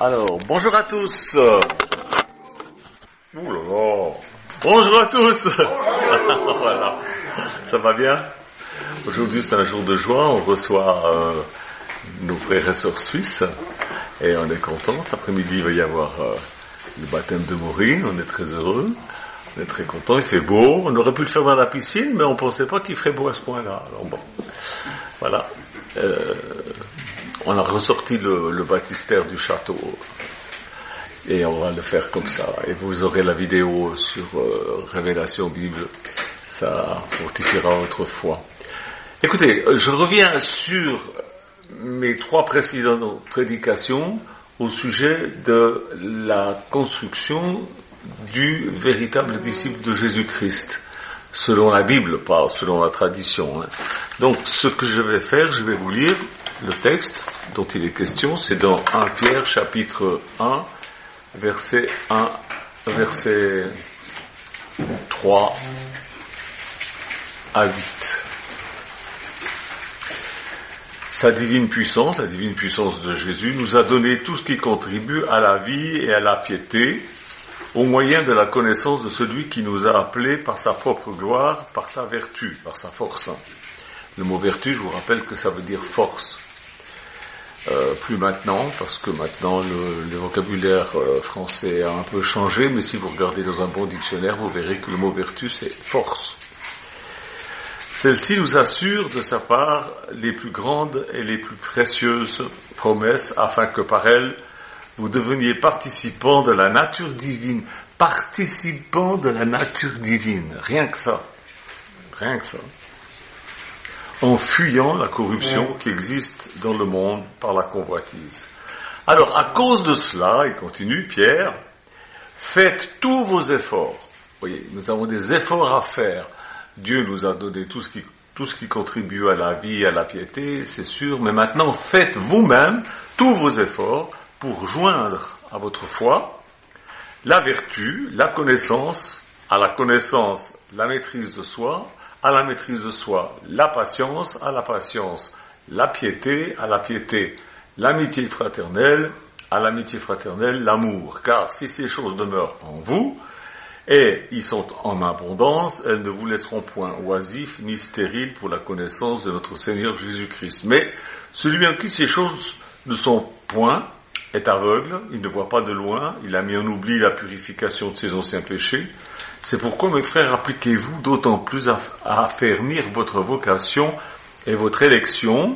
Alors, bonjour à tous. Ouh là là. Bonjour à tous. Voilà. Ça va bien? Aujourd'hui, c'est un jour de joie. On reçoit nos frères et sœurs suisses. Et on est contents. Cet après-midi, il va y avoir le baptême de Maureen. On est très heureux. On est très contents. Il fait beau. On aurait pu le faire dans la piscine, mais on ne pensait pas qu'il ferait beau à ce point-là. Alors bon, voilà. On a ressorti le baptistère du château et on va le faire comme ça. Et vous aurez la vidéo sur Révélation Bible. Ça fortifiera votre foi. Écoutez, je reviens sur mes 3 précédentes prédications au sujet de la construction du véritable disciple de Jésus-Christ. Selon la Bible, pas selon la tradition. Donc, ce que je vais faire, je vais vous lire le texte dont il est question. C'est dans 1 Pierre, chapitre 1, verset 3 à 8. Sa divine puissance, la divine puissance de Jésus, nous a donné tout ce qui contribue à la vie et à la piété, au moyen de la connaissance de celui qui nous a appelés par sa propre gloire, par sa vertu, par sa force. Le mot vertu, je vous rappelle que ça veut dire force. Plus maintenant, parce que maintenant le vocabulaire français a un peu changé, mais si vous regardez dans un bon dictionnaire, vous verrez que le mot vertu, c'est force. Celle-ci nous assure de sa part les plus grandes et les plus précieuses promesses, afin que par elles, vous deveniez participants de la nature divine. Participants de la nature divine. Rien que ça. Rien que ça. En fuyant la corruption qui existe dans le monde par la convoitise. Alors, à cause de cela, il continue, Pierre, faites tous vos efforts. Vous voyez, nous avons des efforts à faire. Dieu nous a donné tout ce qui contribue à la vie et à la piété, c'est sûr, mais maintenant, faites vous-même tous vos efforts pour joindre à votre foi la vertu, la connaissance, à la connaissance, la maîtrise de soi, à la maîtrise de soi, la patience, à la patience, la piété, à la piété, l'amitié fraternelle, à l'amitié fraternelle, l'amour. Car si ces choses demeurent en vous, et ils sont en abondance, elles ne vous laisseront point oisifs ni stériles pour la connaissance de notre Seigneur Jésus-Christ. Mais celui en qui ces choses ne sont point est aveugle, il ne voit pas de loin, il a mis en oubli la purification de ses anciens péchés. C'est pourquoi, mes frères, appliquez-vous d'autant plus à affermir votre vocation et votre élection,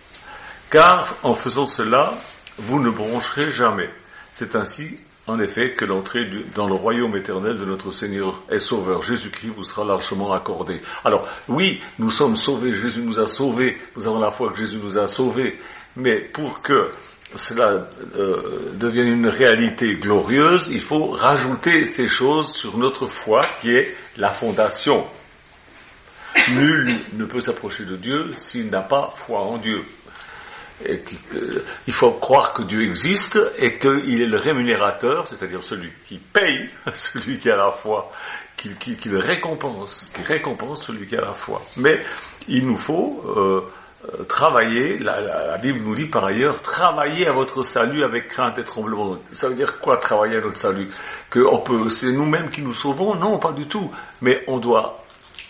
car en faisant cela, vous ne broncherez jamais. C'est ainsi, en effet, que l'entrée dans le royaume éternel de notre Seigneur et Sauveur Jésus-Christ vous sera largement accordée. Alors, oui, nous sommes sauvés, Jésus nous a sauvés, nous avons la foi que Jésus nous a sauvés, mais pour que cela devienne une réalité glorieuse, il faut rajouter ces choses sur notre foi qui est la fondation. Nul ne peut s'approcher de Dieu s'il n'a pas foi en Dieu. Et il faut croire que Dieu existe et qu'il est le rémunérateur, c'est-à-dire celui qui paye, celui qui a la foi, qui le récompense, qui récompense celui qui a la foi. Mais il nous faut travailler, la Bible nous dit par ailleurs, travailler à votre salut avec crainte et tremblement. Ça veut dire quoi, travailler à notre salut? C'est nous-mêmes qui nous sauvons? Non, pas du tout. Mais on doit,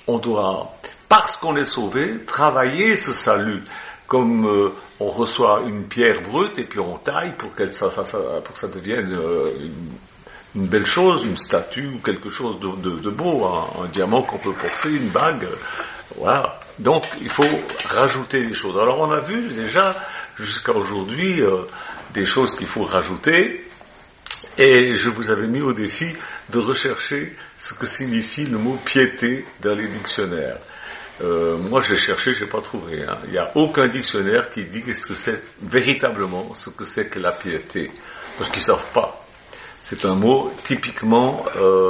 parce qu'on est sauvé, travailler ce salut. Comme on reçoit une pierre brute et puis on taille pour que ça devienne une belle chose, une statue ou quelque chose de beau, un diamant qu'on peut porter, une bague. Voilà. Donc, il faut rajouter des choses. Alors, on a vu déjà, jusqu'à aujourd'hui, des choses qu'il faut rajouter, et je vous avais mis au défi de rechercher ce que signifie le mot piété dans les dictionnaires. Moi, j'ai cherché, j'ai pas trouvé. Il n'y a aucun dictionnaire qui dit ce que c'est véritablement, ce que c'est que la piété. Parce qu'ils savent pas. C'est un mot typiquement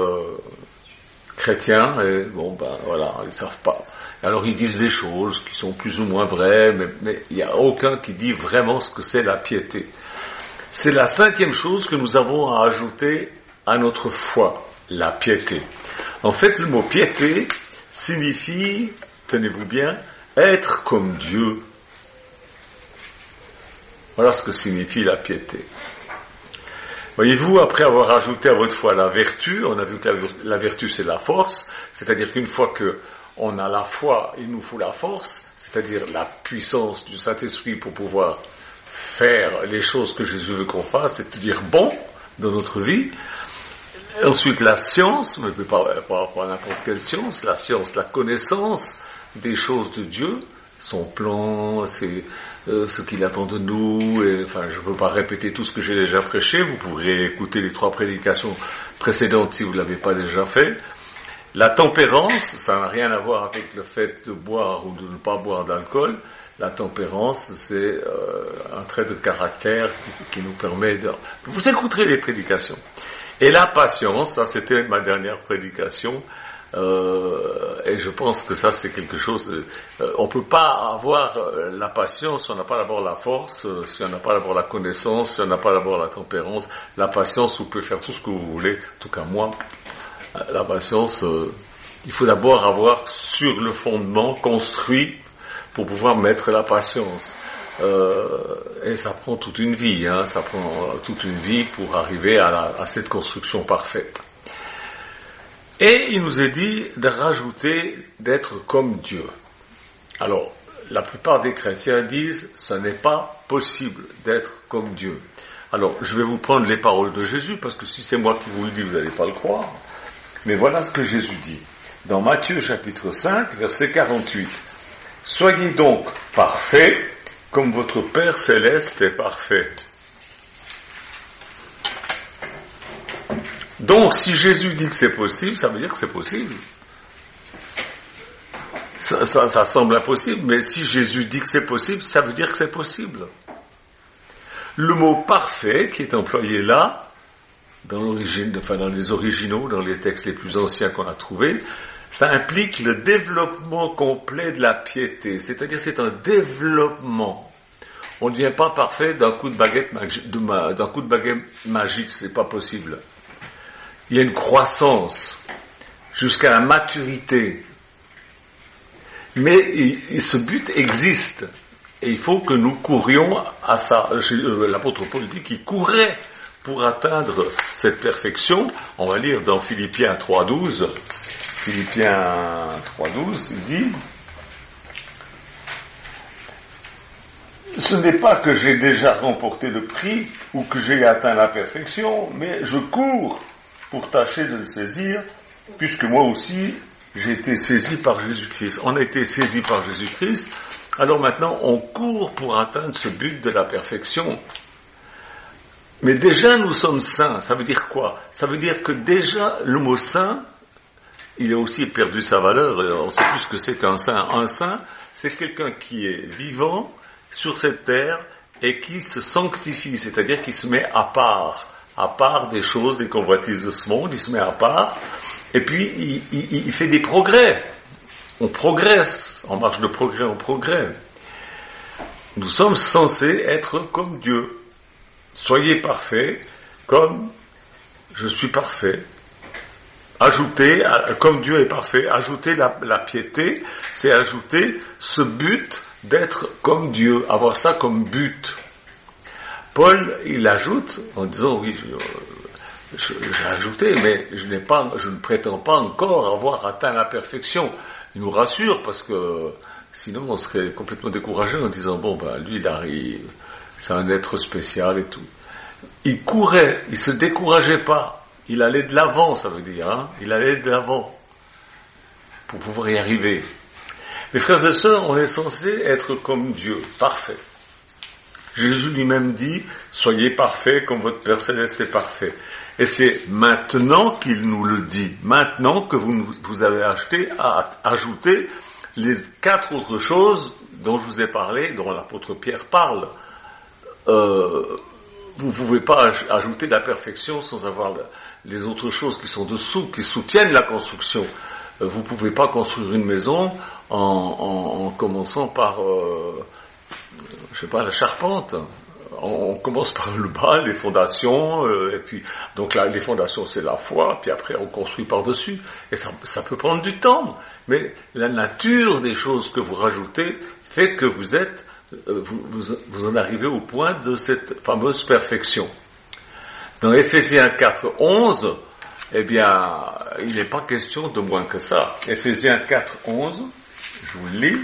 chrétien, et voilà, ils savent pas. Alors ils disent des choses qui sont plus ou moins vraies, mais il n'y a aucun qui dit vraiment ce que c'est la piété. C'est la 5e chose que nous avons à ajouter à notre foi, la piété. En fait, le mot piété signifie, tenez-vous bien, être comme Dieu. Voilà ce que signifie la piété. Voyez-vous, après avoir ajouté à votre foi la vertu, on a vu que la vertu c'est la force, c'est-à-dire qu'une fois que on a la foi, il nous faut la force, c'est-à-dire la puissance du Saint-Esprit pour pouvoir faire les choses que Jésus veut qu'on fasse, c'est-à-dire bon dans notre vie. Ensuite, la science, mais pas n'importe quelle science, la science, la connaissance des choses de Dieu, son plan, ce qu'il attend de nous, et, enfin, je ne veux pas répéter tout ce que j'ai déjà prêché, vous pourrez écouter les 3 prédications précédentes si vous ne l'avez pas déjà fait. La tempérance, ça n'a rien à voir avec le fait de boire ou de ne pas boire d'alcool. La tempérance, c'est un trait de caractère qui nous permet de... Vous écouterez les prédications. Et la patience, ça c'était ma dernière prédication, et je pense que ça c'est quelque chose... on peut pas avoir la patience si on n'a pas d'abord la force, si on n'a pas d'abord la connaissance, si on n'a pas d'abord la tempérance. La patience, vous pouvez faire tout ce que vous voulez, en tout cas moi. La patience, il faut d'abord avoir sur le fondement construit pour pouvoir mettre la patience. Et ça prend toute une vie, ça prend toute une vie pour arriver à cette construction parfaite. Et il nous est dit de rajouter d'être comme Dieu. Alors, la plupart des chrétiens disent, ce n'est pas possible d'être comme Dieu. Alors, je vais vous prendre les paroles de Jésus, parce que si c'est moi qui vous le dis, vous n'allez pas le croire. Mais voilà ce que Jésus dit. Dans Matthieu chapitre 5, verset 48. Soyez donc parfaits, comme votre Père Céleste est parfait. Donc, si Jésus dit que c'est possible, ça veut dire que c'est possible. Ça semble impossible, mais si Jésus dit que c'est possible, ça veut dire que c'est possible. Le mot parfait qui est employé là, dans l'origine, enfin dans les originaux, dans les textes les plus anciens qu'on a trouvés, ça implique le développement complet de la piété. C'est-à-dire c'est un développement. On ne devient pas parfait d'un coup de baguette magique, c'est pas possible. Il y a une croissance jusqu'à la maturité. Mais ce but existe. Et il faut que nous courions à ça. L'apôtre Paul dit qu'il courait pour atteindre cette perfection. On va lire dans Philippiens 3.12. Philippiens 3.12, il dit: ce n'est pas que j'ai déjà remporté le prix ou que j'ai atteint la perfection, mais je cours pour tâcher de le saisir, puisque moi aussi j'ai été saisi par Jésus-Christ. On a été saisi par Jésus-Christ, alors maintenant on court pour atteindre ce but de la perfection. Mais déjà nous sommes saints. Ça veut dire quoi? Ça veut dire que déjà le mot saint, il a aussi perdu sa valeur. On sait plus ce que c'est qu'un saint. Un saint, c'est quelqu'un qui est vivant sur cette terre et qui se sanctifie, c'est-à-dire qui se met à part des choses, des convoitises de ce monde, il se met à part, et puis il fait des progrès. On progresse, en marche de progrès en progrès. Nous sommes censés être comme Dieu. Soyez parfaits, comme je suis parfait. Ajouter, comme Dieu est parfait, ajouter la piété, c'est ajouter ce but d'être comme Dieu, avoir ça comme but. Paul, il ajoute, en disant, oui, j'ai ajouté, mais je ne prétends pas encore avoir atteint la perfection. Il nous rassure, parce que sinon on serait complètement découragé en disant, bon, ben, lui, il arrive, c'est un être spécial et tout. Il courait, il se décourageait pas, il allait de l'avant, ça veut dire, il allait de l'avant, pour pouvoir y arriver. Mes frères et sœurs, on est censé être comme Dieu, parfait. Jésus lui-même dit, soyez parfaits comme votre Père Céleste est parfait. Et c'est maintenant qu'il nous le dit, maintenant que vous avez ajouté les 4 autres choses dont je vous ai parlé, dont l'apôtre Pierre parle. Vous ne pouvez pas ajouter la perfection sans avoir les autres choses qui sont dessous, qui soutiennent la construction. Vous ne pouvez pas construire une maison en commençant par, la charpente. On commence par le bas, les fondations, et puis donc là, les fondations c'est la foi, puis après on construit par-dessus. Et ça peut prendre du temps, mais la nature des choses que vous rajoutez fait que vous en arrivez au point de cette fameuse perfection. Dans Éphésiens 4:11, eh bien, il n'est pas question de moins que ça. Éphésiens 4:11, je vous le lis.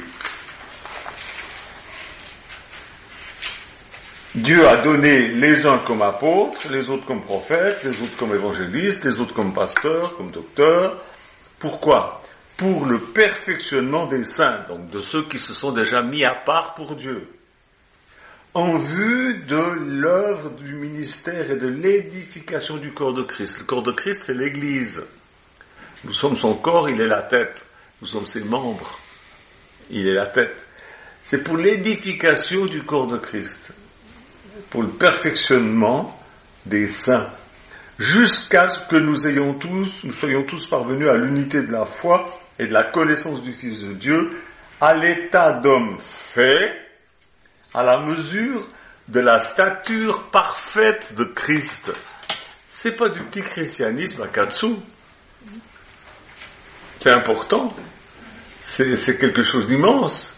Dieu a donné les uns comme apôtres, les autres comme prophètes, les autres comme évangélistes, les autres comme pasteurs, comme docteurs. Pourquoi ? Pour le perfectionnement des saints, donc de ceux qui se sont déjà mis à part pour Dieu, en vue de l'œuvre du ministère et de l'édification du corps de Christ. Le corps de Christ, c'est l'Église. Nous sommes son corps, il est la tête. Nous sommes ses membres, il est la tête. C'est pour l'édification du corps de Christ, pour le perfectionnement des saints, jusqu'à ce que nous soyons tous parvenus à l'unité de la foi et de la connaissance du Fils de Dieu, à l'état d'homme fait, à la mesure de la stature parfaite de Christ. C'est pas du petit christianisme à 4 sous. C'est important. C'est quelque chose d'immense.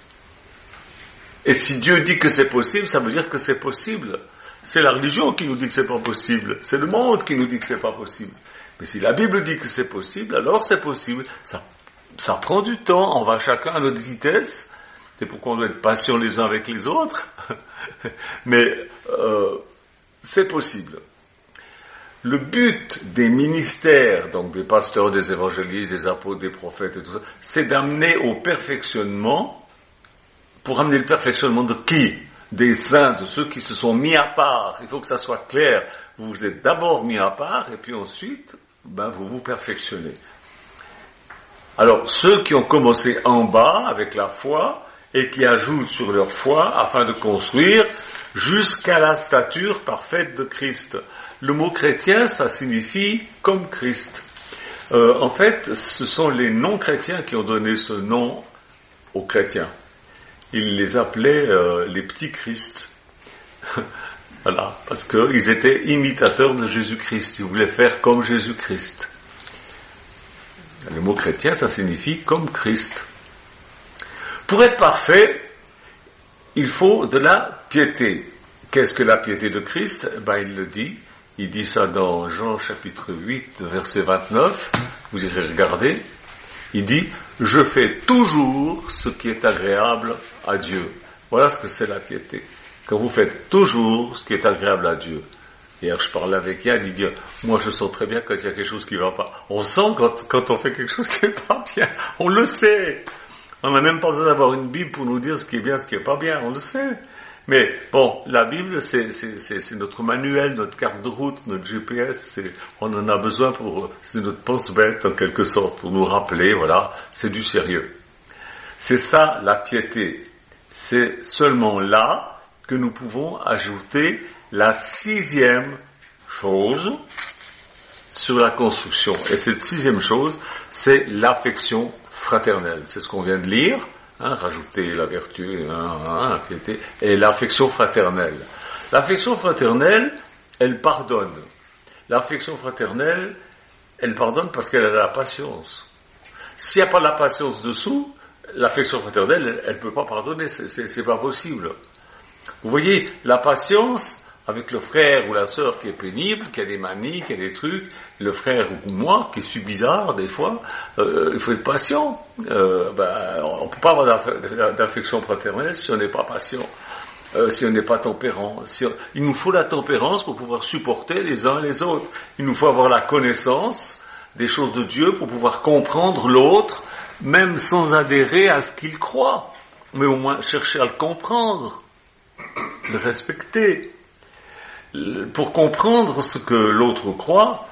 Et si Dieu dit que c'est possible, ça veut dire que c'est possible. C'est la religion qui nous dit que c'est pas possible. C'est le monde qui nous dit que c'est pas possible. Mais si la Bible dit que c'est possible, alors c'est possible. Ça prend du temps, on va chacun à notre vitesse. C'est pourquoi on doit être patient les uns avec les autres. Mais c'est possible. Le but des ministères, donc des pasteurs, des évangélistes, des apôtres, des prophètes et tout ça, c'est d'amener au perfectionnement. Pour amener le perfectionnement de qui ? Des saints, de ceux qui se sont mis à part. Il faut que ça soit clair. Vous vous êtes d'abord mis à part et puis ensuite, vous vous perfectionnez. Alors, ceux qui ont commencé en bas avec la foi et qui ajoutent sur leur foi afin de construire jusqu'à la stature parfaite de Christ. Le mot chrétien, ça signifie comme Christ. En fait, ce sont les non-chrétiens qui ont donné ce nom aux chrétiens. Ils les appelaient les petits Christ. Voilà, parce qu'ils étaient imitateurs de Jésus-Christ. Ils voulaient faire comme Jésus-Christ. Le mot chrétien, ça signifie comme Christ. Pour être parfait, il faut de la piété. Qu'est-ce que la piété de Christ ? Il le dit. Il dit ça dans Jean chapitre 8, verset 29. Vous irez regarder. Il dit, je fais toujours ce qui est agréable à Dieu. Voilà ce que c'est la piété. Quand vous faites toujours ce qui est agréable à Dieu. Hier, je parlais avec Yann, il dit, moi je sens très bien quand il y a quelque chose qui ne va pas. On sent quand on fait quelque chose qui n'est pas bien. On le sait. On n'a même pas besoin d'avoir une Bible pour nous dire ce qui est bien, ce qui n'est pas bien. On le sait. Mais bon, la Bible, c'est notre manuel, notre carte de route, notre GPS. On en a besoin c'est notre pense-bête en quelque sorte, pour nous rappeler, voilà, c'est du sérieux. C'est ça la piété. C'est seulement là que nous pouvons ajouter la 6e chose sur la construction. Et cette 6e chose, c'est l'affection fraternelle. C'est ce qu'on vient de lire. Rajouter la vertu, la piété, et l'affection fraternelle. L'affection fraternelle, elle pardonne. L'affection fraternelle, elle pardonne parce qu'elle a la patience. S'il n'y a pas la patience dessous, l'affection fraternelle, elle ne peut pas pardonner, c'est pas possible. Vous voyez, la patience, avec le frère ou la sœur qui est pénible, qui a des manies, qui a des trucs, le frère ou moi, qui suis bizarre des fois, il faut être patient. On ne peut pas avoir d'affection fraternelle si on n'est pas patient, si on n'est pas tempérant. Il nous faut la tempérance pour pouvoir supporter les uns les autres. Il nous faut avoir la connaissance des choses de Dieu pour pouvoir comprendre l'autre, même sans adhérer à ce qu'il croit, mais au moins chercher à le comprendre, le respecter. Pour comprendre ce que l'autre croit,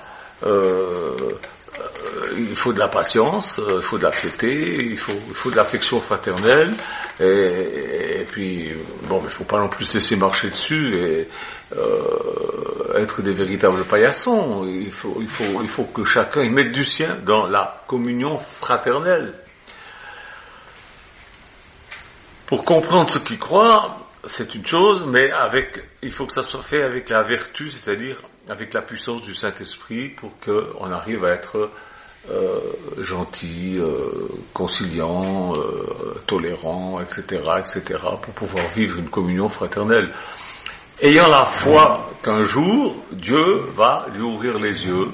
il faut de la patience, il faut de la piété, il faut de l'affection fraternelle, et puis, il ne faut pas non plus se laisser marcher dessus et être des véritables paillassons. Il faut que chacun y mette du sien dans la communion fraternelle. Pour comprendre ce qu'il croit, c'est une chose, mais il faut que ça soit fait avec la vertu, c'est-à-dire avec la puissance du Saint-Esprit pour qu'on arrive à être gentil, conciliant, tolérant, etc., pour pouvoir vivre une communion fraternelle. ayant la foi qu'un jour, Dieu va lui ouvrir les yeux.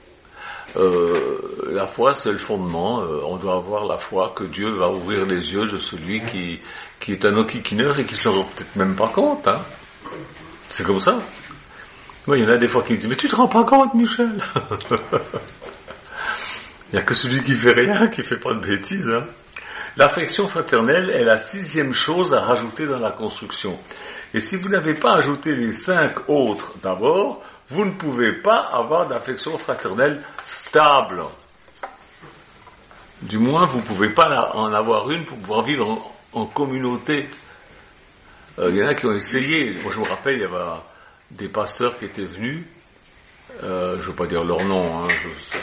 La foi, c'est le fondement. On doit avoir la foi que Dieu va ouvrir les yeux de celui qui est un enquiquineur et qui s'en rend peut-être même pas compte. Hein. C'est comme ça. Moi, il y en a des fois qui me disent, mais tu te rends pas compte, Michel? Il n'y a que celui qui fait rien, qui fait pas de bêtises. Hein. L'affection fraternelle est la 6e chose à rajouter dans la construction. Et si vous n'avez pas ajouté les 5 autres d'abord, vous ne pouvez pas avoir d'affection fraternelle stable. Du moins, vous ne pouvez pas en avoir une pour pouvoir vivre en communauté. Il y en a qui ont essayé. Moi, je me rappelle, il y avait des pasteurs qui étaient venus. Je ne veux pas dire leur nom. Hein,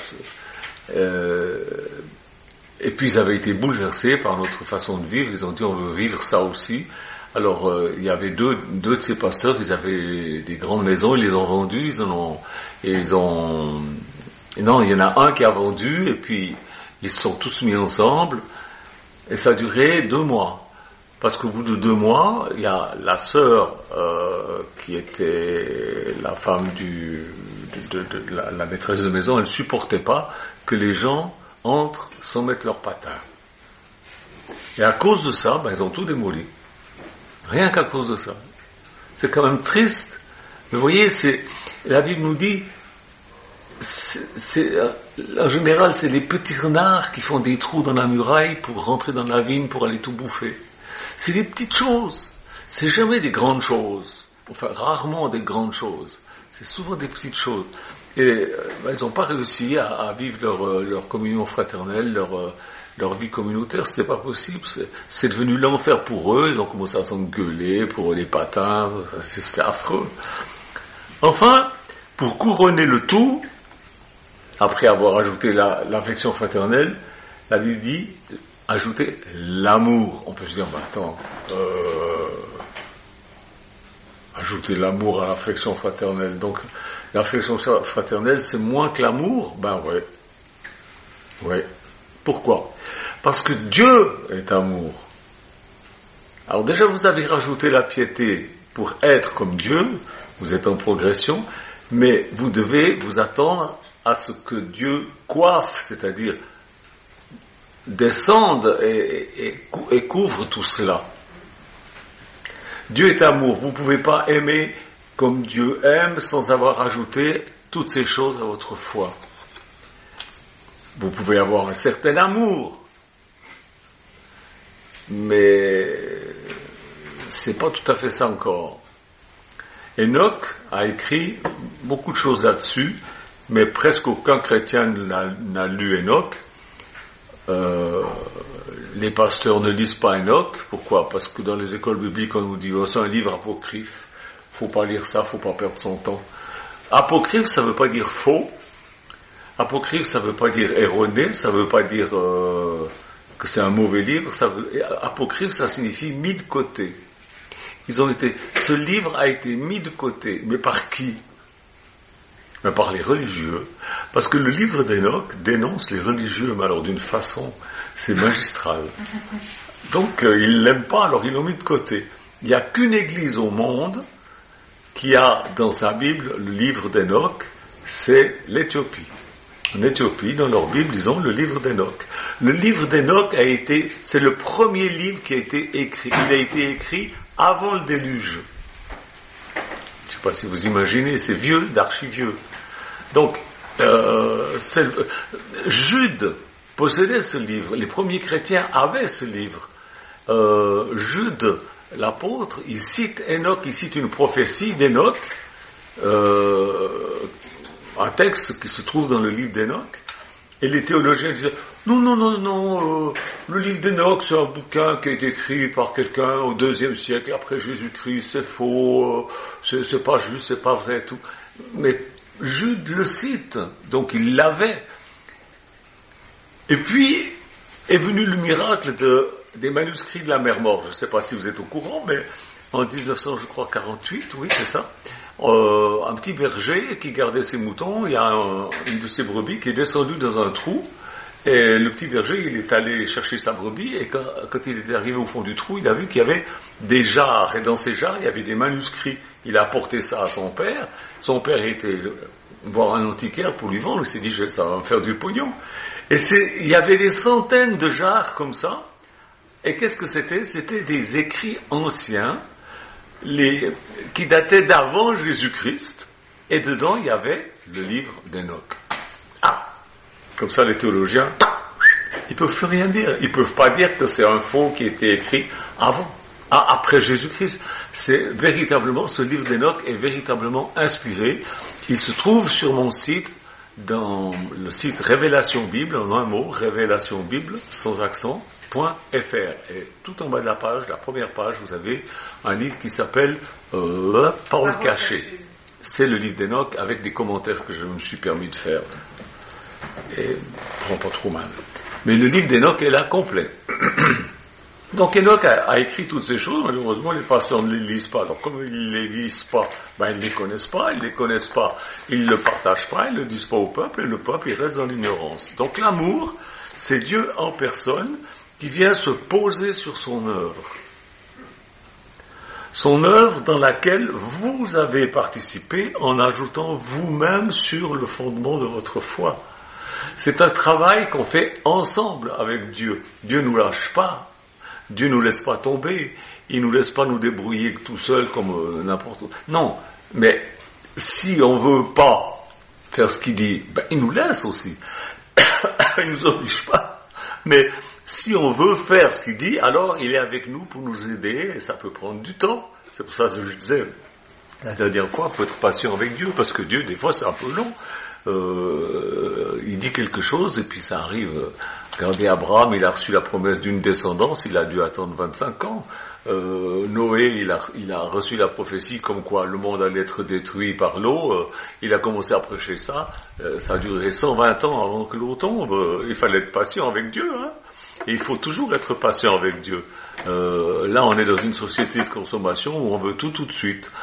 et puis, ils avaient été bouleversés par notre façon de vivre. Ils ont dit, on veut vivre ça aussi. Alors, il y avait deux de ces pasteurs, ils avaient des grandes maisons, ils les ont vendues, non, il y en a un qui a vendu, et puis, ils se sont tous mis ensemble, et ça a duré 2 mois. Parce qu'au bout de 2 mois, il y a la sœur, qui était la femme de la maîtresse de maison, elle supportait pas que les gens entrent sans mettre leurs patins. Et à cause de ça, ils ont tout démoli. Rien qu'à cause de ça. C'est quand même triste. Mais vous voyez, la Bible nous dit, en général, c'est les petits renards qui font des trous dans la muraille pour rentrer dans la vigne, pour aller tout bouffer. C'est des petites choses. C'est jamais des grandes choses. Enfin, rarement des grandes choses. C'est souvent des petites choses. Et ils n'ont pas réussi à vivre leur communion fraternelle, leur vie communautaire, c'était pas possible, c'est devenu l'enfer pour eux, ils ont commencé à s'engueuler pour les patins, c'était affreux. Enfin, pour couronner le tout, après avoir ajouté l'affection fraternelle, la Bible dit, ajouter l'amour. On peut se dire, ajouter l'amour à l'affection fraternelle, donc l'affection fraternelle c'est moins que l'amour? Ouais. Pourquoi? Parce que Dieu est amour. Alors déjà, vous avez rajouté la piété pour être comme Dieu, vous êtes en progression, mais vous devez vous attendre à ce que Dieu coiffe, c'est-à-dire descende et couvre tout cela. Dieu est amour. Vous ne pouvez pas aimer comme Dieu aime sans avoir ajouté toutes ces choses à votre foi. Vous pouvez avoir un certain amour, mais c'est pas tout à fait ça encore. Enoch a écrit beaucoup de choses là-dessus, mais presque aucun chrétien n'a lu Enoch. Les pasteurs ne lisent pas Enoch. Pourquoi? Parce que dans les écoles bibliques, on nous dit c'est un livre apocryphe, faut pas lire ça, faut pas perdre son temps. Apocryphe, ça veut pas dire faux. Apocryphe, ça veut pas dire erroné, ça veut pas dire que c'est un mauvais livre. Apocryphe, ça signifie mis de côté. Ce livre a été mis de côté, mais par qui? Mais par les religieux, parce que le livre d'Enoch dénonce les religieux, mais alors d'une façon, c'est magistral. Donc ils l'aiment pas, alors ils l'ont mis de côté. Il n'y a qu'une église au monde qui a dans sa Bible le livre d'Enoch, c'est l'Éthiopie. En Éthiopie, dans leur Bible, ils ont le livre d'Enoch. Le livre d'Enoch c'est le premier livre qui a été écrit. Il a été écrit avant le déluge. Je ne sais pas si vous imaginez, c'est vieux, d'archi-vieux. Donc, Jude possédait ce livre. Les premiers chrétiens avaient ce livre. Jude, l'apôtre, il cite Enoch, il cite une prophétie d'Enoch, un texte qui se trouve dans le livre d'Enoch, et les théologiens disaient non, le livre d'Enoch c'est un bouquin qui a été écrit par quelqu'un au IIe siècle après Jésus-Christ, c'est faux, c'est pas juste, c'est pas vrai, tout. Mais Jude le cite, donc il l'avait. Et puis est venu le miracle des manuscrits de la mer Morte. Je ne sais pas si vous êtes au courant, mais en 1948, oui, c'est ça. Un petit berger qui gardait ses moutons, il y a une de ses brebis qui est descendue dans un trou, Et le petit berger, il est allé chercher sa brebis, et quand il est arrivé au fond du trou, il a vu qu'il y avait des jarres, et dans ces jarres, il y avait des manuscrits. Il a apporté ça à son père. Son père était voir un antiquaire pour lui vendre. Il s'est dit, ça va me faire du pognon. Et il y avait des centaines de jarres comme ça. Et qu'est-ce que c'était? C'était des écrits anciens, qui dataient d'avant Jésus-Christ. Et dedans, il y avait le livre d'Enoch. Comme ça, les théologiens, ils peuvent plus rien dire. Ils peuvent pas dire que c'est un faux qui a été écrit après Jésus-Christ. C'est véritablement, ce livre d'Enoch est véritablement inspiré. Il se trouve sur mon site, dans le site Révélation Bible, en un mot, Révélation Bible, sans accent, .fr. Et tout en bas de la page, la première page, vous avez un livre qui s'appelle Parole cachée. C'est le livre d'Enoch avec des commentaires que je me suis permis de faire. Et prends pas trop mal. Mais le livre d'Enoch est là complet. Donc Enoch a écrit toutes ces choses, malheureusement les pasteurs ne les lisent pas. Alors comme ils ne les lisent pas, ils ne les connaissent pas, ils ne le partagent pas, ils ne le disent pas au peuple, et le peuple il reste dans l'ignorance. Donc l'amour, c'est Dieu en personne qui vient se poser sur son œuvre. Son œuvre dans laquelle vous avez participé en ajoutant vous-même sur le fondement de votre foi. C'est un travail qu'on fait ensemble avec Dieu. Dieu nous lâche pas. Dieu nous laisse pas tomber. Il nous laisse pas nous débrouiller tout seul comme n'importe où. Non. Mais si on veut pas faire ce qu'il dit, il nous laisse aussi. Il nous oblige pas. Mais si on veut faire ce qu'il dit, alors il est avec nous pour nous aider et ça peut prendre du temps. C'est pour ça que je disais la dernière fois, il faut être patient avec Dieu parce que Dieu, des fois, c'est un peu long. Il dit quelque chose et puis ça arrive. Regardez Abraham, il a reçu la promesse d'une descendance, il a dû attendre 25 ans. Noé, il a reçu la prophétie comme quoi le monde allait être détruit par l'eau. Il a commencé à prêcher ça. Ça a duré 120 ans avant que l'eau tombe. Il fallait être patient avec Dieu. Et il faut toujours être patient avec Dieu. Là, on est dans une société de consommation où on veut tout de suite.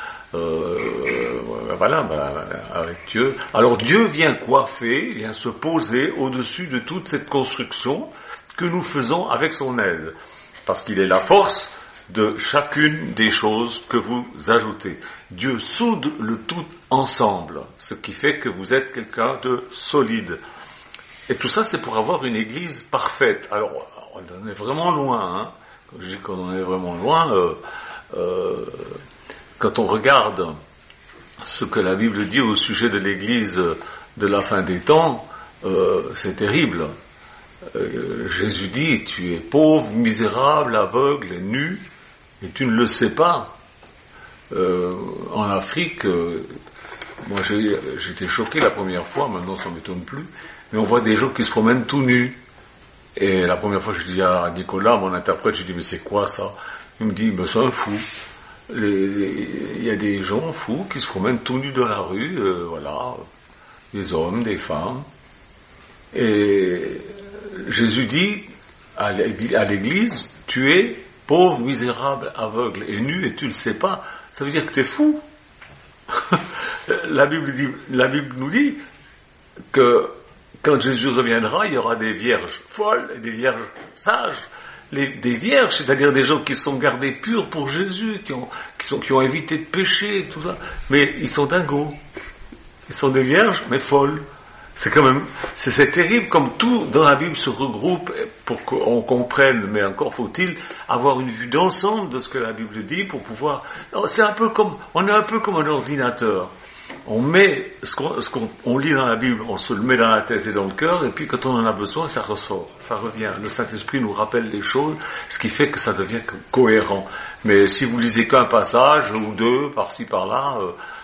Avec Dieu. Alors Dieu vient coiffer, vient se poser au-dessus de toute cette construction que nous faisons avec son aide. Parce qu'il est la force de chacune des choses que vous ajoutez. Dieu soude le tout ensemble, ce qui fait que vous êtes quelqu'un de solide. Et tout ça, c'est pour avoir une église parfaite. Alors, on en est vraiment loin, Quand je dis qu'on en est vraiment loin, quand on regarde ce que la Bible dit au sujet de l'Église de la fin des temps, c'est terrible. Jésus dit, tu es pauvre, misérable, aveugle et nu, et tu ne le sais pas. En Afrique, moi j'étais choqué la première fois, maintenant ça ne m'étonne plus, mais on voit des gens qui se promènent tout nus. Et la première fois je dis à Nicolas, mon interprète, je dis mais c'est quoi ça? Il me dit, c'est un fou. Il y a des gens fous qui se promènent tout nus dans la rue, des hommes, des femmes. Et Jésus dit à l'église, tu es pauvre, misérable, aveugle et nu et tu le sais pas. Ça veut dire que tu es fou. La Bible nous dit que quand Jésus reviendra, il y aura des vierges folles et des vierges sages. Des vierges, c'est-à-dire des gens qui sont gardés purs pour Jésus, qui ont évité de pécher, tout ça. Mais ils sont dingos. Ils sont des vierges, mais folles. C'est terrible comme tout dans la Bible se regroupe pour qu'on comprenne, mais encore faut-il avoir une vue d'ensemble de ce que la Bible dit pour pouvoir, on est un peu comme un ordinateur. On met on lit dans la Bible, on se le met dans la tête et dans le cœur, et puis quand on en a besoin, ça ressort, ça revient. Le Saint-Esprit nous rappelle les choses, ce qui fait que ça devient cohérent. Mais si vous lisez qu'un passage ou deux, par-ci par-là,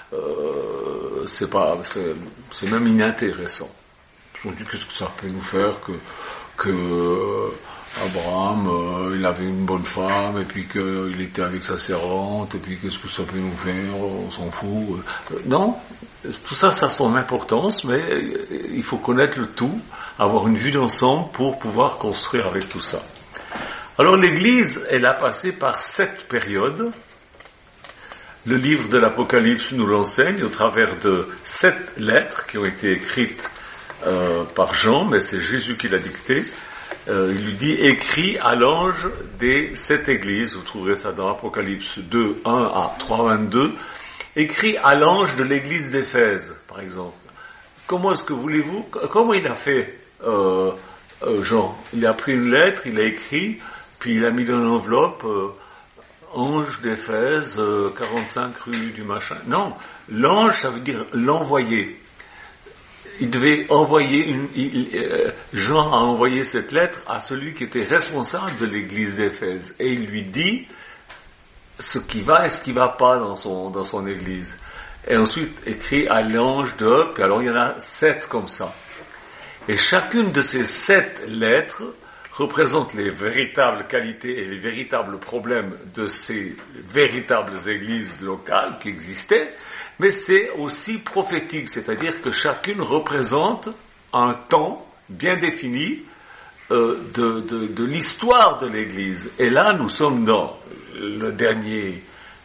c'est même inintéressant. On dit qu'est-ce que ça peut nous faire que Abraham, il avait une bonne femme, et puis qu'il était avec sa servante, et puis qu'est-ce que ça peut nous faire, on s'en fout. Non, tout ça, ça a son importance, mais il faut connaître le tout, avoir une vue d'ensemble pour pouvoir construire avec tout ça. Alors l'Église, elle a passé par 7 périodes. Le livre de l'Apocalypse nous l'enseigne au travers de 7 lettres qui ont été écrites par Jean, mais c'est Jésus qui l'a dicté. Il lui dit, écrit à l'ange des 7 églises, vous trouverez ça dans Apocalypse 2, 1 à 3, 22, écrit à l'ange de l'église d'Éphèse, par exemple. Comment est-ce que voulez-vous, comment il a fait Jean? Il a pris une lettre, il a écrit, puis il a mis dans l'enveloppe, ange d'Éphèse, 45 rue du machin. Non, l'ange, ça veut dire l'envoyé. Il devait envoyer Jean a envoyé cette lettre à celui qui était responsable de l'église d'Éphèse. Et il lui dit ce qui va et ce qui va pas dans son église. Et ensuite, écrit à l'ange de, puis alors il y en a 7 comme ça. Et chacune de ces 7 lettres représente les véritables qualités et les véritables problèmes de ces véritables églises locales qui existaient, mais c'est aussi prophétique, c'est-à-dire que chacune représente un temps bien défini de l'histoire de l'Église. Et là, nous sommes dans la dernière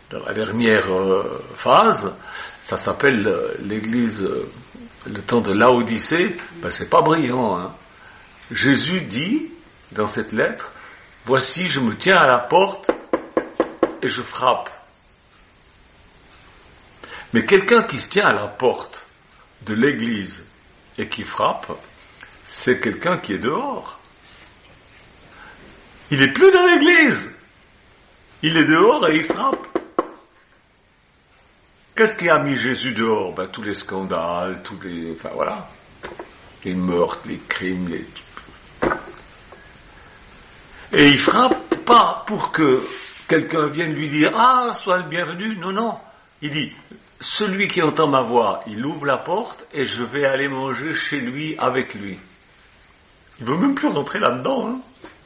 phase. Ça s'appelle l'Église, le temps de Laodicée. Ben, c'est pas brillant, hein. Jésus dit dans cette lettre, voici, je me tiens à la porte et je frappe. Mais quelqu'un qui se tient à la porte de l'église et qui frappe, c'est quelqu'un qui est dehors. Il est plus dans l'église. Il est dehors et il frappe. Qu'est-ce qui a mis Jésus dehors? Ben, tous les scandales, les meurtres, les crimes, Et il frappe pas pour que quelqu'un vienne lui dire, ah, sois le bienvenu. Non, non. Il dit, celui qui entend ma voix, il ouvre la porte et je vais aller manger chez lui, avec lui. Il veut même plus rentrer là-dedans, hein.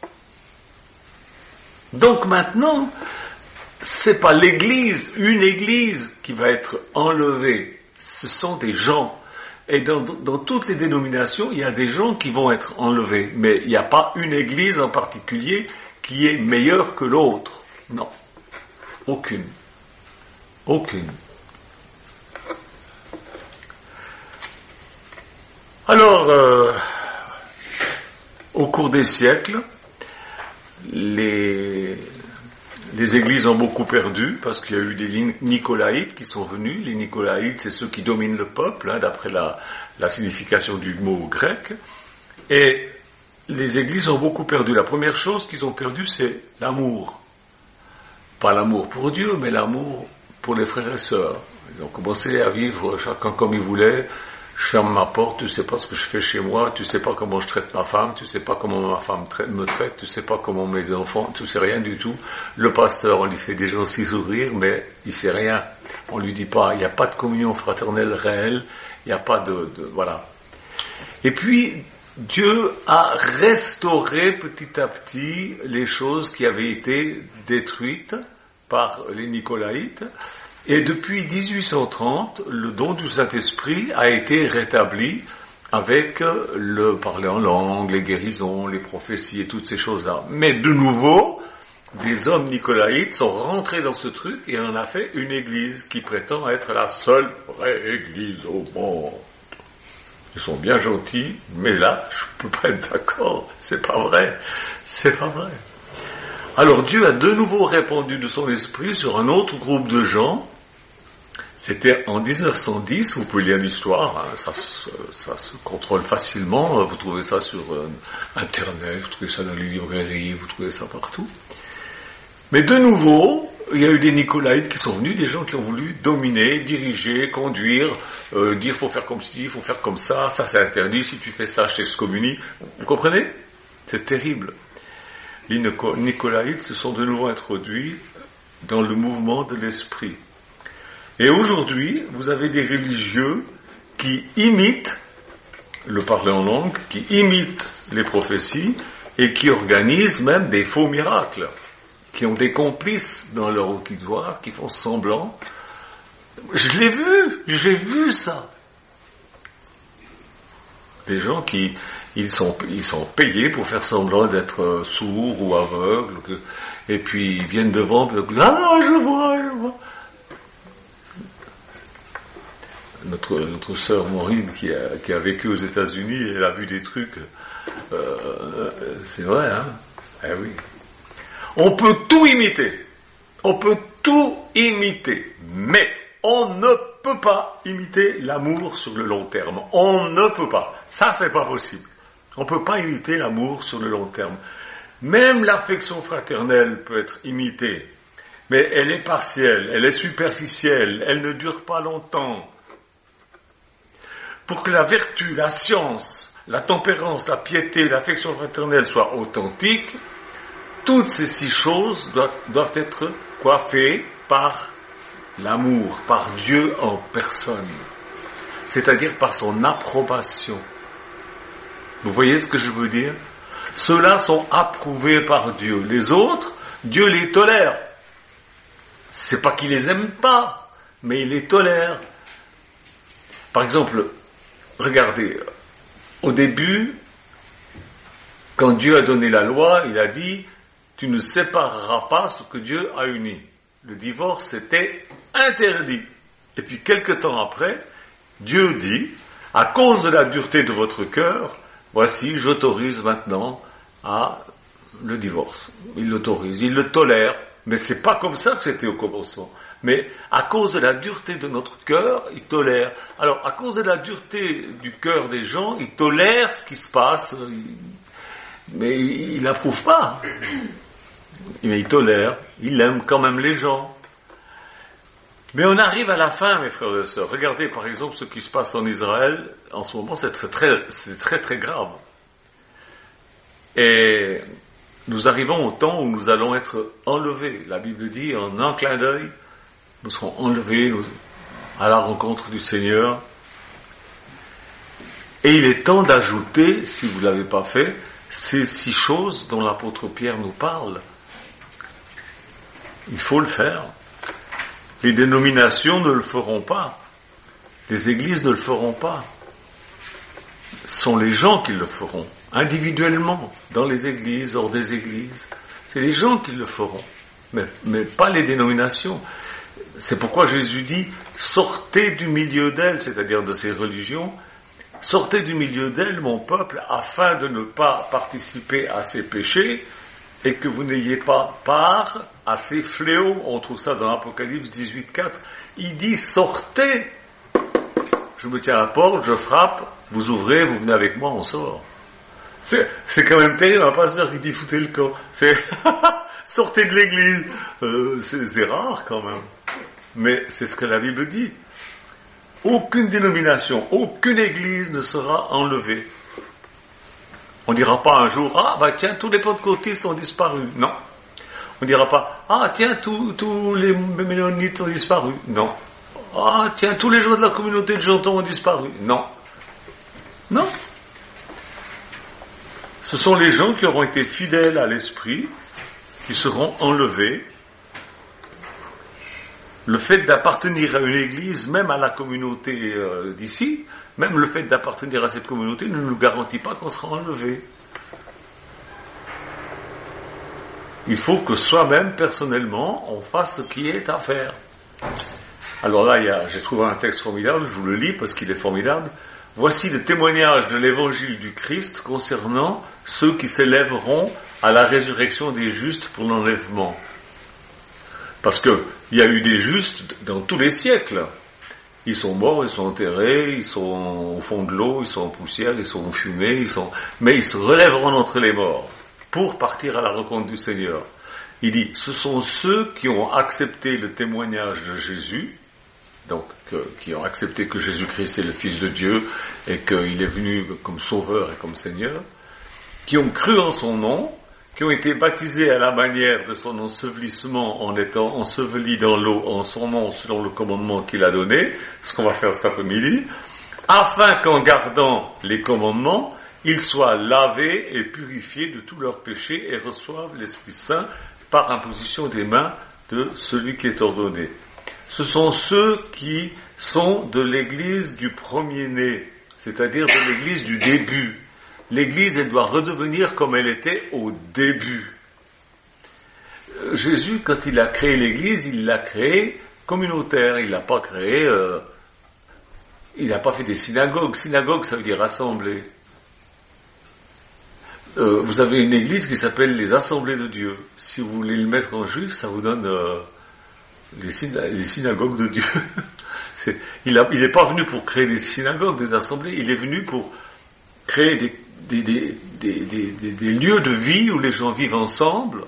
Donc maintenant, c'est pas une église qui va être enlevée. Ce sont des gens. Et dans toutes les dénominations, il y a des gens qui vont être enlevés. Mais il n'y a pas une église en particulier qui est meilleure que l'autre. Non. Aucune. Alors, au cours des siècles, les églises ont beaucoup perdu parce qu'il y a eu des Nicolaïtes qui sont venus. Les Nicolaïtes, c'est ceux qui dominent le peuple, hein, d'après la signification du mot grec. Et les églises ont beaucoup perdu. La première chose qu'ils ont perdu, c'est l'amour. Pas l'amour pour Dieu, mais l'amour pour les frères et sœurs. Ils ont commencé à vivre chacun comme il voulait. Je ferme ma porte, tu sais pas ce que je fais chez moi, tu sais pas comment je traite ma femme, tu sais pas comment ma femme me traite, tu sais pas comment mes enfants, tu sais rien du tout. Le pasteur, on lui fait des gentils sourires, mais il sait rien. On lui dit pas, il n'y a pas de communion fraternelle réelle, il n'y a pas voilà. Et puis, Dieu a restauré petit à petit les choses qui avaient été détruites par les Nicolaïtes. Et depuis 1830, le don du Saint-Esprit a été rétabli avec le parler en langue, les guérisons, les prophéties et toutes ces choses-là. Mais de nouveau, des hommes nicolaïtes sont rentrés dans ce truc et on en a fait une église qui prétend être la seule vraie église au monde. Ils sont bien gentils, mais là, je peux pas être d'accord. C'est pas vrai. Alors Dieu a de nouveau répandu de son esprit sur un autre groupe de gens. C'était en 1910, vous pouvez lire l'histoire, hein, ça se contrôle facilement, vous trouvez ça sur Internet, vous trouvez ça dans les librairies, vous trouvez ça partout. Mais de nouveau, il y a eu des Nicolaïtes qui sont venus, des gens qui ont voulu dominer, diriger, conduire, dire faut faire comme ci, faut faire comme ça c'est interdit, si tu fais ça, je t'excommunie. Vous comprenez? C'est terrible. Les Nicolaïtes se sont de nouveau introduits dans le mouvement de l'esprit. Et aujourd'hui, vous avez des religieux qui imitent le parler en langue, qui imitent les prophéties et qui organisent même des faux miracles, qui ont des complices dans leur auditoire, qui font semblant. J'ai vu ça. Des gens qui ils sont payés pour faire semblant d'être sourds ou aveugles, et puis ils viennent devant, je vois. notre sœur Maureen qui a vécu aux États-Unis, elle a vu des trucs, c'est vrai, hein? Eh oui. On peut tout imiter. On peut tout imiter. Mais on ne peut pas imiter l'amour sur le long terme. On ne peut pas. Ça, c'est pas possible. On ne peut pas imiter l'amour sur le long terme. Même l'affection fraternelle peut être imitée. Mais elle est partielle, elle est superficielle, elle ne dure pas longtemps. Pour que la vertu, la science, la tempérance, la piété, l'affection fraternelle soient authentiques, toutes ces 6 choses doivent être coiffées par l'amour, par Dieu en personne, c'est-à-dire par son approbation. Vous voyez ce que je veux dire? Ceux-là sont approuvés par Dieu. Les autres, Dieu les tolère. C'est pas qu'il les aime pas, mais il les tolère. Par exemple, regardez, au début, quand Dieu a donné la loi, il a dit, tu ne sépareras pas ce que Dieu a uni. Le divorce était interdit. Et puis quelque temps après, Dieu dit, à cause de la dureté de votre cœur, voici, j'autorise maintenant à le divorce. Il l'autorise, il le tolère, mais c'est pas comme ça que c'était au commencement. Mais à cause de la dureté de notre cœur, il tolère. Alors, à cause de la dureté du cœur des gens, il tolère ce qui se passe, mais il n'approuve pas. Mais il tolère, il aime quand même les gens. Mais on arrive à la fin, mes frères et sœurs. Regardez par exemple ce qui se passe en Israël en ce moment, c'est très très grave. Et nous arrivons au temps où nous allons être enlevés. La Bible dit, en un clin d'œil, nous serons enlevés à la rencontre du Seigneur. Et il est temps d'ajouter, si vous ne l'avez pas fait, ces 6 choses dont l'apôtre Pierre nous parle. Il faut le faire. Les dénominations ne le feront pas. Les églises ne le feront pas. Ce sont les gens qui le feront, individuellement, dans les églises, hors des églises. C'est les gens qui le feront, mais pas les dénominations. C'est pourquoi Jésus dit, sortez du milieu d'elles, c'est-à-dire de ces religions, sortez du milieu d'elles, mon peuple, afin de ne pas participer à ces péchés, et que vous n'ayez pas part à ces fléaux. On trouve ça dans Apocalypse 18:4. Il dit, sortez. Je me tiens à la porte, je frappe, vous ouvrez, vous venez avec moi, on sort. C'est quand même terrible, un pasteur qui dit, foutez le camp. Sortez de l'église. C'est rare quand même. Mais c'est ce que la Bible dit. Aucune dénomination, aucune église ne sera enlevée. On ne dira pas un jour, tiens, tous les pentecôtistes ont disparu. Non. On ne dira pas, tiens, tous les mélonites ont disparu. Non. Tiens, tous les gens de la communauté de Janton ont disparu. Non. Non. Ce sont les gens qui auront été fidèles à l'esprit, qui seront enlevés. Le fait d'appartenir à une église, même à la communauté d'ici, même le fait d'appartenir à cette communauté ne nous garantit pas qu'on sera enlevé. Il faut que soi-même, personnellement, on fasse ce qui est à faire. Alors là, j'ai trouvé un texte formidable, je vous le lis parce qu'il est formidable. Voici le témoignage de l'évangile du Christ concernant ceux qui s'élèveront à la résurrection des justes pour l'enlèvement. Parce que il y a eu des justes dans tous les siècles. Ils sont morts, ils sont enterrés, ils sont au fond de l'eau, ils sont en poussière, ils sont fumés, mais ils se relèveront d'entre les morts pour partir à la rencontre du Seigneur. Il dit, ce sont ceux qui ont accepté le témoignage de Jésus, donc qui ont accepté que Jésus-Christ est le Fils de Dieu et qu'il est venu comme Sauveur et comme Seigneur, qui ont cru en son nom, qui ont été baptisés à la manière de son ensevelissement en étant ensevelis dans l'eau en son nom selon le commandement qu'il a donné, ce qu'on va faire cet après-midi, afin qu'en gardant les commandements, ils soient lavés et purifiés de tous leurs péchés et reçoivent l'Esprit Saint par imposition des mains de celui qui est ordonné. Ce sont ceux qui sont de l'église du premier-né, c'est-à-dire de l'église du début. L'église, elle doit redevenir comme elle était au début. Jésus, quand il a créé l'église, il l'a créée communautaire. Il l'a pas créée il n'a pas fait des synagogues. Synagogue, ça veut dire assemblée. Vous avez une église qui s'appelle les Assemblées de Dieu. Si vous voulez le mettre en juif, ça vous donne les synagogues de Dieu. Il n'est pas venu pour créer des synagogues, des assemblées. Il est venu pour créer des lieux de vie où les gens vivent ensemble.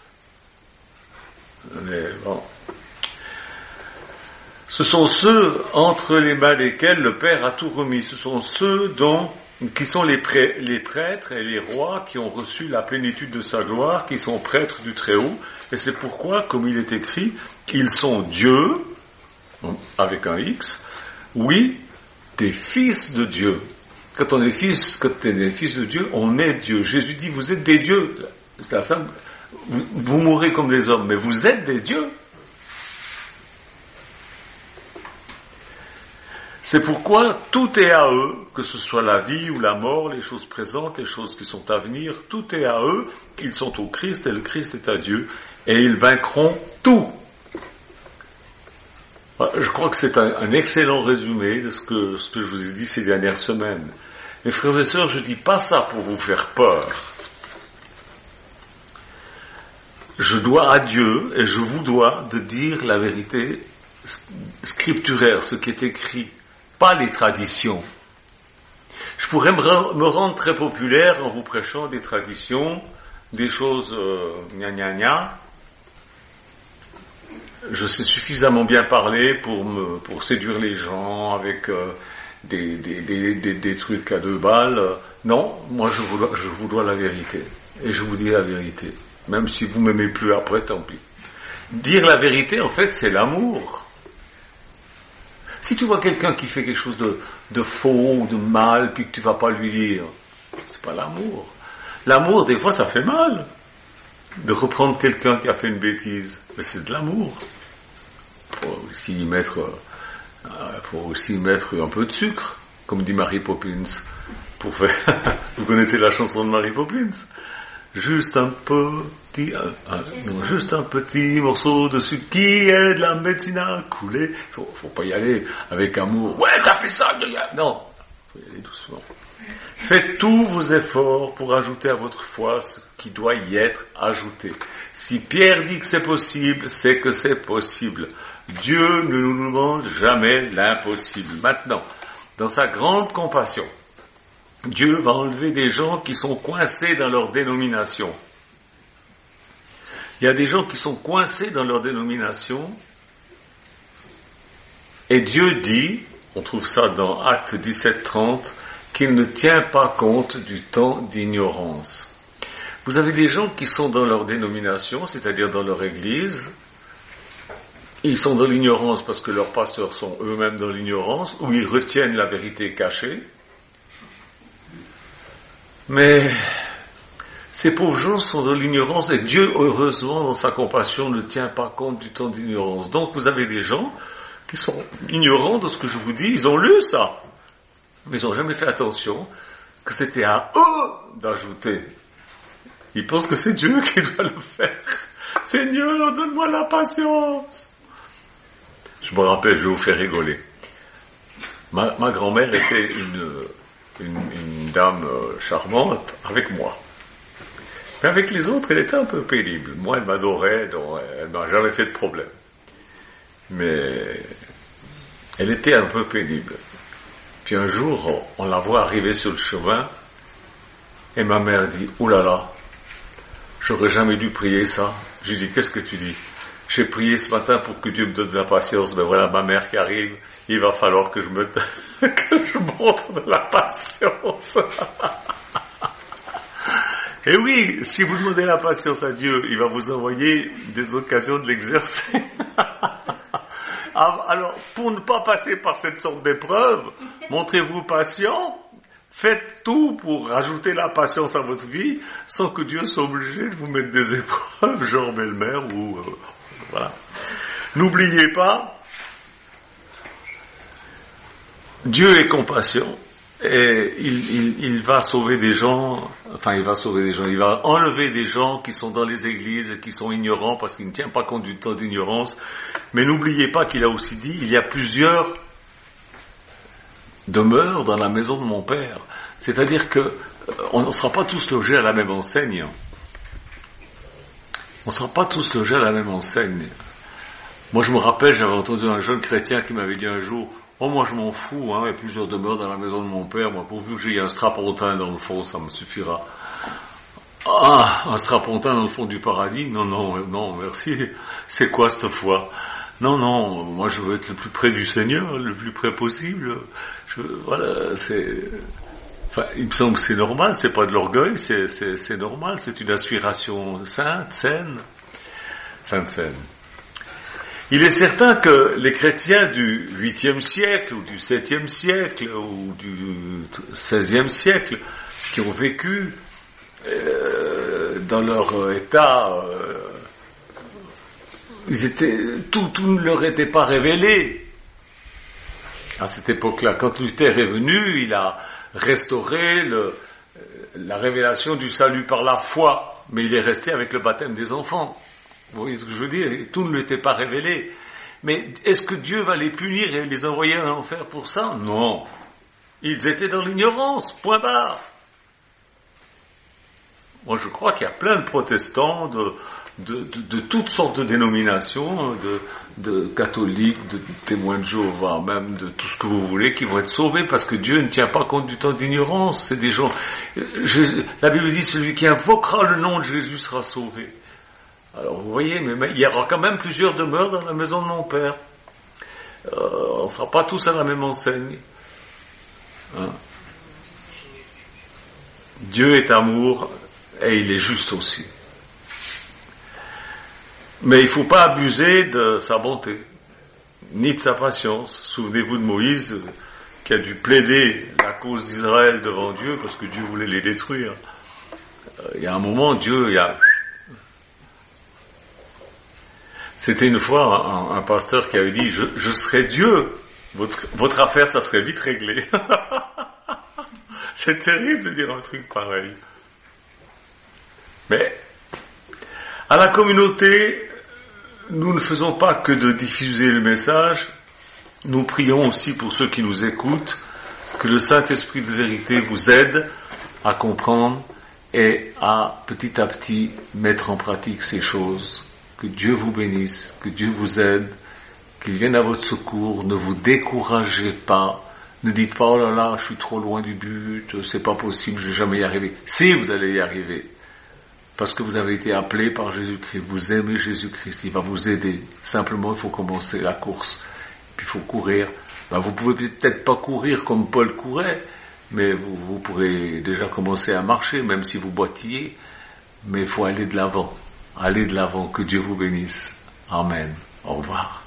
Mais bon. Ce sont ceux entre les mains desquels le Père a tout remis. Ce sont ceux qui sont les prêtres et les rois qui ont reçu la plénitude de sa gloire, qui sont prêtres du Très-Haut. Et c'est pourquoi, comme il est écrit, ils sont Dieu, avec un X, oui, des fils de Dieu. Quand on est fils de Dieu, on est Dieu. Jésus dit, vous êtes des dieux. C'est ça, vous mourrez comme des hommes, mais vous êtes des dieux. C'est pourquoi tout est à eux, que ce soit la vie ou la mort, les choses présentes, les choses qui sont à venir, tout est à eux, ils sont au Christ et le Christ est à Dieu, et ils vaincront tout. Je crois que c'est un excellent résumé de ce que je vous ai dit ces dernières semaines. Mes frères et sœurs, je dis pas ça pour vous faire peur. Je dois à Dieu, et je vous dois, de dire la vérité scripturaire, ce qui est écrit, pas les traditions. Je pourrais me rendre très populaire en vous prêchant des traditions, des choses gna gna gna. Je sais suffisamment bien parler pour séduire les gens avec des trucs à 2 balles. Non, moi je vous dois la vérité. Et je vous dis la vérité. Même si vous m'aimez plus après, tant pis. Dire la vérité, en fait, c'est l'amour. Si tu vois quelqu'un qui fait quelque chose de faux ou de mal, puis que tu vas pas lui dire, c'est pas l'amour. L'amour, des fois, ça fait mal. De reprendre quelqu'un qui a fait une bêtise. Mais c'est de l'amour. Faut aussi mettre un peu de sucre, comme dit Mary Poppins. Vous connaissez la chanson de Mary Poppins? Juste un petit morceau de sucre qui est de la médecine à couler. Faut pas y aller avec amour. Ouais, t'as fait ça! Non. Faut y aller doucement. Faites tous vos efforts pour ajouter à votre foi ce qui doit y être ajouté. Si Pierre dit que c'est possible, c'est que c'est possible. Dieu ne nous demande jamais l'impossible. Maintenant, dans sa grande compassion, Dieu va enlever des gens qui sont coincés dans leur dénomination. Il y a des gens qui sont coincés dans leur dénomination, et Dieu dit, on trouve ça dans Actes 17:30, qu'il ne tient pas compte du temps d'ignorance. Vous avez des gens qui sont dans leur dénomination, c'est-à-dire dans leur église. Ils sont dans l'ignorance parce que leurs pasteurs sont eux-mêmes dans l'ignorance, ou ils retiennent la vérité cachée. Mais ces pauvres gens sont dans l'ignorance et Dieu, heureusement, dans sa compassion, ne tient pas compte du temps d'ignorance. Donc vous avez des gens qui sont ignorants de ce que je vous dis, ils ont lu ça, mais ils n'ont jamais fait attention que c'était à eux d'ajouter. Ils pensent que c'est Dieu qui doit le faire. Seigneur, donne-moi la patience. Je me rappelle, je vais vous faire rigoler. Ma grand-mère était une dame charmante avec moi. Mais avec les autres, elle était un peu pénible. Moi, elle m'adorait, donc elle m'a jamais fait de problème. Mais elle était un peu pénible. Puis un jour, on la voit arriver sur le chemin, et ma mère dit, « Ouh là là, j'aurais jamais dû prier ça. » Je lui dis, « Qu'est-ce que tu dis ?» J'ai prié ce matin pour que Dieu me donne de la patience. Ben voilà ma mère qui arrive. Il va falloir que je montre de la patience. Et oui, si vous demandez la patience à Dieu, il va vous envoyer des occasions de l'exercer. Alors, pour ne pas passer par cette sorte d'épreuve, montrez-vous patient. Faites tout pour rajouter la patience à votre vie, sans que Dieu soit obligé de vous mettre des épreuves, genre belle-mère ou... voilà. N'oubliez pas, Dieu est compassion et il va sauver des gens, il va enlever des gens qui sont dans les églises et qui sont ignorants parce qu'il ne tient pas compte du temps d'ignorance. Mais n'oubliez pas qu'il a aussi dit, il y a plusieurs demeure dans la maison de mon Père. C'est-à-dire que on ne sera pas tous logés à la même enseigne. On ne sera pas tous logés à la même enseigne. Moi, je me rappelle, j'avais entendu un jeune chrétien qui m'avait dit un jour, « Oh, moi, je m'en fous, hein, et plusieurs demeures dans la maison de mon Père, moi, pourvu que j'ai un strapontin dans le fond, ça me suffira. » Ah, un strapontin dans le fond du paradis? Non, merci. C'est quoi cette foi? Non, moi, je veux être le plus près du Seigneur, le plus près possible. Voilà, enfin, il me semble que c'est normal, c'est pas de l'orgueil, c'est normal, c'est une aspiration saine. Il est certain que les chrétiens du 8e siècle, ou du 7e siècle, ou du 16e siècle, qui ont vécu dans leur état, tout ne leur était pas révélé. À cette époque-là, quand Luther est venu, il a restauré la révélation du salut par la foi, mais il est resté avec le baptême des enfants. Vous voyez ce que je veux dire? Tout ne lui était pas révélé. Mais est-ce que Dieu va les punir et les envoyer en enfer pour ça? Non. Ils étaient dans l'ignorance, point barre. Moi, je crois qu'il y a plein de protestants, de toutes sortes de dénominations, de catholiques, de témoins de Jéhovah, même de tout ce que vous voulez, qui vont être sauvés parce que Dieu ne tient pas compte du temps d'ignorance. C'est des gens. La Bible dit, celui qui invoquera le nom de Jésus sera sauvé. Alors vous voyez, mais il y aura quand même plusieurs demeures dans la maison de mon Père. On ne sera pas tous à la même enseigne. Hein? Dieu est amour et il est juste aussi. Mais il ne faut pas abuser de sa bonté, ni de sa patience. Souvenez-vous de Moïse qui a dû plaider la cause d'Israël devant Dieu parce que Dieu voulait les détruire. Il y a un moment, C'était une fois un pasteur qui avait dit, je serais Dieu, votre affaire, ça serait vite réglé. C'est terrible de dire un truc pareil. Mais, à la communauté, nous ne faisons pas que de diffuser le message, nous prions aussi pour ceux qui nous écoutent, que le Saint-Esprit de vérité vous aide à comprendre et à petit mettre en pratique ces choses. Que Dieu vous bénisse, que Dieu vous aide, qu'il vienne à votre secours, ne vous découragez pas, ne dites pas, oh là là, je suis trop loin du but, c'est pas possible, je vais jamais y arriver. Si, vous allez y arriver, parce que vous avez été appelé par Jésus-Christ, vous aimez Jésus-Christ, il va vous aider. Simplement, il faut commencer la course, puis il faut courir. Vous pouvez peut-être pas courir comme Paul courait, mais vous pourrez déjà commencer à marcher, même si vous boitillez, mais il faut aller de l'avant. Allez de l'avant, que Dieu vous bénisse. Amen. Au revoir.